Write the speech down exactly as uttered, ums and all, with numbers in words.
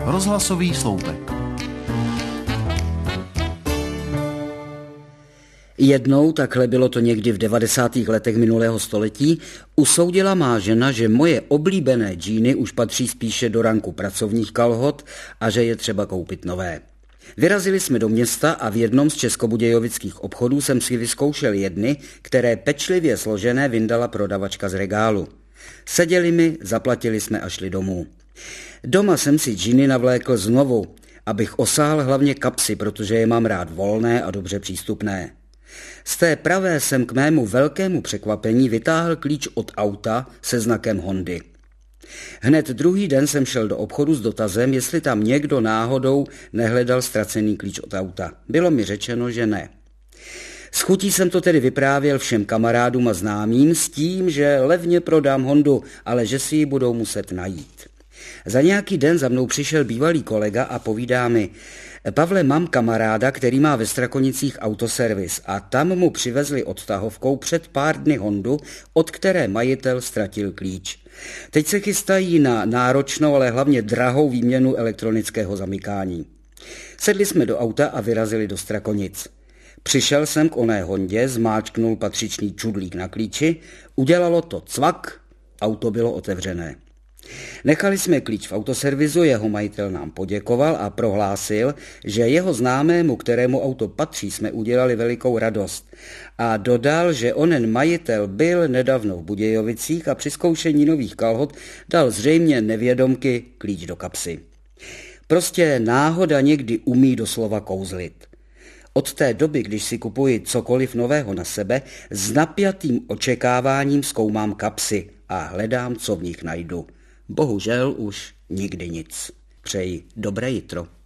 Rozhlasový sloupek. Jednou, takhle bylo to někdy v devadesátých letech minulého století, usoudila má žena, že moje oblíbené džíny už patří spíše do ranku pracovních kalhot a že je třeba koupit nové. Vyrazili jsme do města a v jednom z českobudějovických obchodů jsem si vyzkoušel jedny, které pečlivě složené vyndala prodavačka z regálu. Seděli mi, zaplatili jsme a šli domů. Doma jsem si džíny navlékl znovu, abych osáhl hlavně kapsy, protože je mám rád volné a dobře přístupné. Z té pravé jsem k mému velkému překvapení vytáhl klíč od auta se znakem Hondy. Hned druhý den jsem šel do obchodu s dotazem, jestli tam někdo náhodou nehledal ztracený klíč od auta. Bylo mi řečeno, že ne. S chutí jsem to tedy vyprávěl všem kamarádům a známým s tím, že levně prodám Hondu, ale že si ji budou muset najít. Za nějaký den za mnou přišel bývalý kolega a povídá mi: Pavle, mám kamaráda, který má ve Strakonicích autoservis a tam mu přivezli odtahovkou před pár dny Hondu, od které majitel ztratil klíč. Teď se chystají na náročnou, ale hlavně drahou výměnu elektronického zamykání. Sedli jsme do auta a vyrazili do Strakonic. Přišel jsem k oné Hondě, zmáčknul patřičný čudlík na klíči, udělalo to cvak, auto bylo otevřené. Nechali jsme klíč v autoservizu, jeho majitel nám poděkoval a prohlásil, že jeho známému, kterému auto patří, jsme udělali velikou radost. A dodal, že onen majitel byl nedávno v Budějovicích a při zkoušení nových kalhot dal zřejmě nevědomky klíč do kapsy. Prostě náhoda někdy umí doslova kouzlit. Od té doby, když si kupuji cokoliv nového na sebe, s napjatým očekáváním zkoumám kapsy a hledám, co v nich najdu. Bohužel už nikdy nic. Přeji dobré jitro.